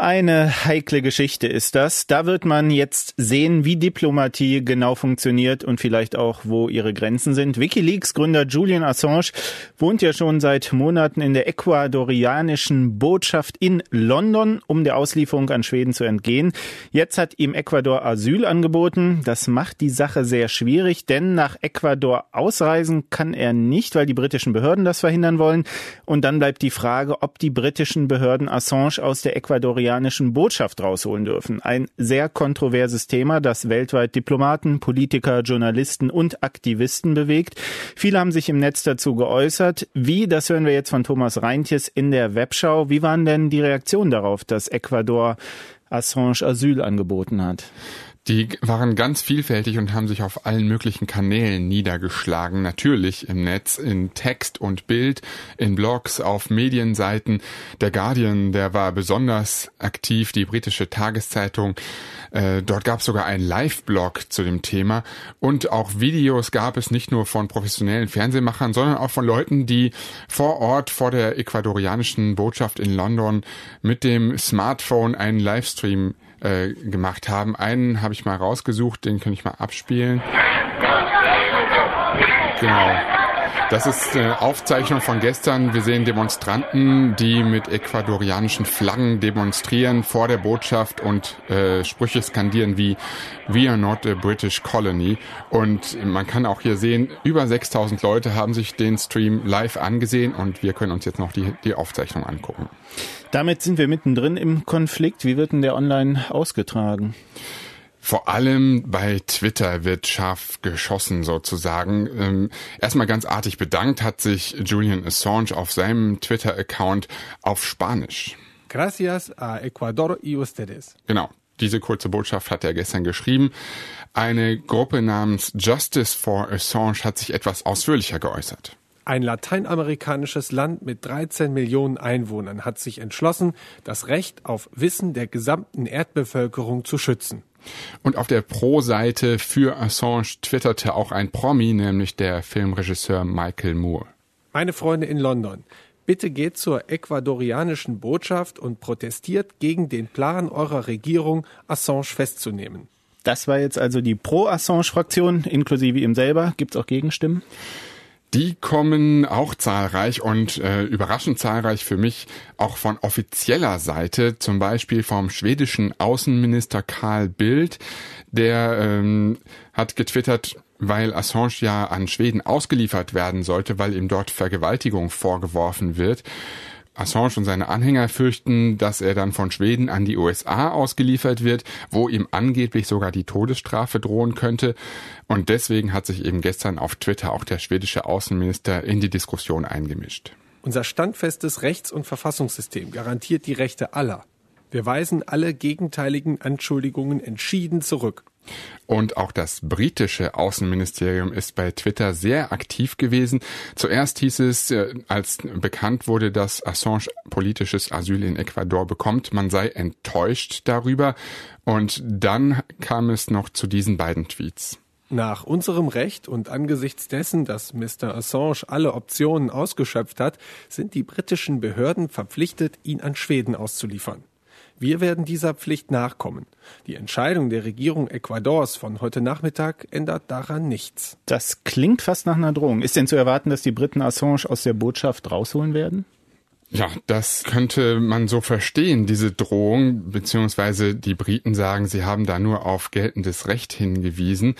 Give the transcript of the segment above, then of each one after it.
Eine heikle Geschichte ist das. Da wird man jetzt sehen, wie Diplomatie genau funktioniert und vielleicht auch, wo ihre Grenzen sind. WikiLeaks-Gründer Julian Assange wohnt ja schon seit Monaten in der ecuadorianischen Botschaft in London, um der Auslieferung an Schweden zu entgehen. Jetzt hat ihm Ecuador Asyl angeboten. Das macht die Sache sehr schwierig, denn nach Ecuador ausreisen kann er nicht, weil die britischen Behörden das verhindern wollen. Und dann bleibt die Frage, ob die britischen Behörden Assange aus der ecuadorianischen Botschaft rausholen dürfen. Ein sehr kontroverses Thema, das weltweit Diplomaten, Politiker, Journalisten und Aktivisten bewegt. Viele haben sich im Netz dazu geäußert. Wie, das hören wir jetzt von Thomas Reintjes in der Webschau. Wie waren denn die Reaktionen darauf, dass Ecuador Assange Asyl angeboten hat? Die waren ganz vielfältig und haben sich auf allen möglichen Kanälen niedergeschlagen. Natürlich im Netz, in Text und Bild, in Blogs, auf Medienseiten. Der Guardian, der war besonders aktiv, die britische Tageszeitung. Dort gab es sogar einen Live-Blog zu dem Thema. Und auch Videos gab es nicht nur von professionellen Fernsehmachern, sondern auch von Leuten, die vor Ort, vor der ecuadorianischen Botschaft in London mit dem Smartphone einen Livestream gemacht haben. Einen habe ich mal rausgesucht, den kann ich mal abspielen. Genau. Das ist eine Aufzeichnung von gestern. Wir sehen Demonstranten, die mit ecuadorianischen Flaggen demonstrieren vor der Botschaft und Sprüche skandieren wie "We are not a British colony". Und man kann auch hier sehen, über 6000 Leute haben sich den Stream live angesehen und wir können uns jetzt noch die Aufzeichnung angucken. Damit sind wir mittendrin im Konflikt. Wie wird denn der online ausgetragen? Vor allem bei Twitter wird scharf geschossen sozusagen. Erstmal ganz artig bedankt hat sich Julian Assange auf seinem Twitter-Account auf Spanisch. Gracias a Ecuador y ustedes. Genau. Diese kurze Botschaft hat er gestern geschrieben. Eine Gruppe namens Justice for Assange hat sich etwas ausführlicher geäußert. Ein lateinamerikanisches Land mit 13 Millionen Einwohnern hat sich entschlossen, das Recht auf Wissen der gesamten Erdbevölkerung zu schützen. Und auf der Pro-Seite für Assange twitterte auch ein Promi, nämlich der Filmregisseur Michael Moore. Meine Freunde in London, bitte geht zur ecuadorianischen Botschaft und protestiert gegen den Plan eurer Regierung, Assange festzunehmen. Das war jetzt also die Pro-Assange-Fraktion, inklusive ihm selber. Gibt es auch Gegenstimmen? Die kommen auch zahlreich und überraschend zahlreich für mich auch von offizieller Seite, zum Beispiel vom schwedischen Außenminister Carl Bildt, der hat getwittert, weil Assange ja an Schweden ausgeliefert werden sollte, weil ihm dort Vergewaltigung vorgeworfen wird. Assange und seine Anhänger fürchten, dass er dann von Schweden an die USA ausgeliefert wird, wo ihm angeblich sogar die Todesstrafe drohen könnte. Und deswegen hat sich eben gestern auf Twitter auch der schwedische Außenminister in die Diskussion eingemischt. Unser standfestes Rechts- und Verfassungssystem garantiert die Rechte aller. Wir weisen alle gegenteiligen Anschuldigungen entschieden zurück. Und auch das britische Außenministerium ist bei Twitter sehr aktiv gewesen. Zuerst hieß es, als bekannt wurde, dass Assange politisches Asyl in Ecuador bekommt, man sei enttäuscht darüber. Und dann kam es noch zu diesen beiden Tweets. Nach unserem Recht und angesichts dessen, dass Mr. Assange alle Optionen ausgeschöpft hat, sind die britischen Behörden verpflichtet, ihn an Schweden auszuliefern. Wir werden dieser Pflicht nachkommen. Die Entscheidung der Regierung Ecuadors von heute Nachmittag ändert daran nichts. Das klingt fast nach einer Drohung. Ist denn zu erwarten, dass die Briten Assange aus der Botschaft rausholen werden? Ja, das könnte man so verstehen, diese Drohung, beziehungsweise die Briten sagen, sie haben da nur auf geltendes Recht hingewiesen.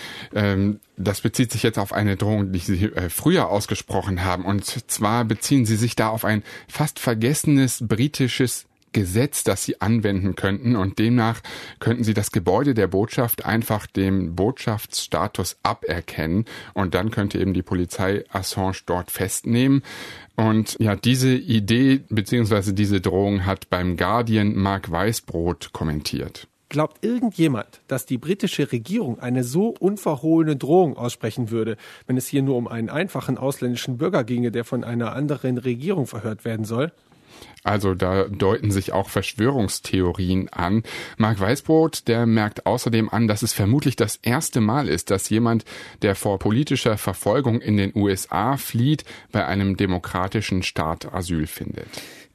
Das bezieht sich jetzt auf eine Drohung, die sie früher ausgesprochen haben. Und zwar beziehen sie sich da auf ein fast vergessenes britisches Gesetz, das sie anwenden könnten, und demnach könnten sie das Gebäude der Botschaft einfach dem Botschaftsstatus aberkennen und dann könnte eben die Polizei Assange dort festnehmen. Und ja, diese Idee bzw. diese Drohung hat beim Guardian Mark Weißbrot kommentiert. Glaubt irgendjemand, dass die britische Regierung eine so unverhohlene Drohung aussprechen würde, wenn es hier nur um einen einfachen ausländischen Bürger ginge, der von einer anderen Regierung verhört werden soll? Also da deuten sich auch Verschwörungstheorien an. Mark Weißbrot, der merkt außerdem an, dass es vermutlich das erste Mal ist, dass jemand, der vor politischer Verfolgung in den USA flieht, bei einem demokratischen Staat Asyl findet.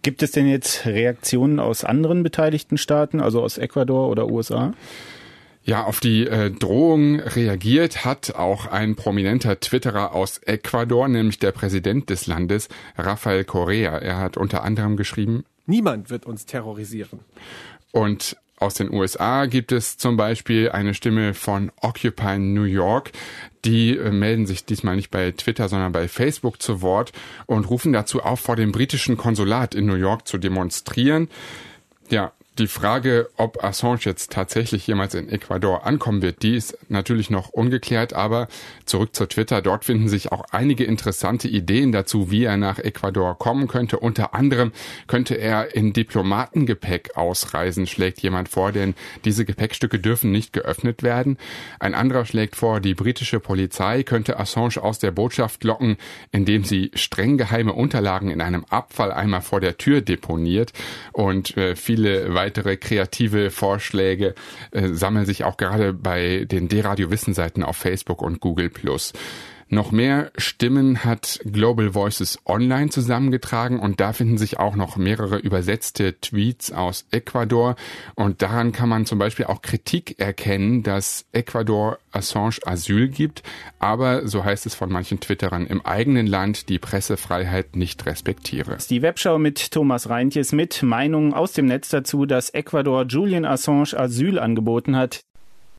Gibt es denn jetzt Reaktionen aus anderen beteiligten Staaten, also aus Ecuador oder USA? Ja, auf die Drohung reagiert hat auch ein prominenter Twitterer aus Ecuador, nämlich der Präsident des Landes, Rafael Correa. Er hat unter anderem geschrieben: Niemand wird uns terrorisieren. Und aus den USA gibt es zum Beispiel eine Stimme von Occupy New York. Die melden sich diesmal nicht bei Twitter, sondern bei Facebook zu Wort und rufen dazu auf, vor dem britischen Konsulat in New York zu demonstrieren. Ja, die Frage, ob Assange jetzt tatsächlich jemals in Ecuador ankommen wird, die ist natürlich noch ungeklärt, aber zurück zu Twitter. Dort finden sich auch einige interessante Ideen dazu, wie er nach Ecuador kommen könnte. Unter anderem könnte er in Diplomatengepäck ausreisen, schlägt jemand vor, denn diese Gepäckstücke dürfen nicht geöffnet werden. Ein anderer schlägt vor, die britische Polizei könnte Assange aus der Botschaft locken, indem sie streng geheime Unterlagen in einem Abfalleimer vor der Tür deponiert. Und viele weitere kreative Vorschläge sammeln sich auch gerade bei den D-Radio-Wissen-Seiten auf Facebook und Google+. Noch mehr Stimmen hat Global Voices Online zusammengetragen und da finden sich auch noch mehrere übersetzte Tweets aus Ecuador und daran kann man zum Beispiel auch Kritik erkennen, dass Ecuador Assange Asyl gibt, aber, so heißt es von manchen Twitterern, im eigenen Land die Pressefreiheit nicht respektiere. Die Webschau mit Thomas Reintjes mit Meinungen aus dem Netz dazu, dass Ecuador Julian Assange Asyl angeboten hat.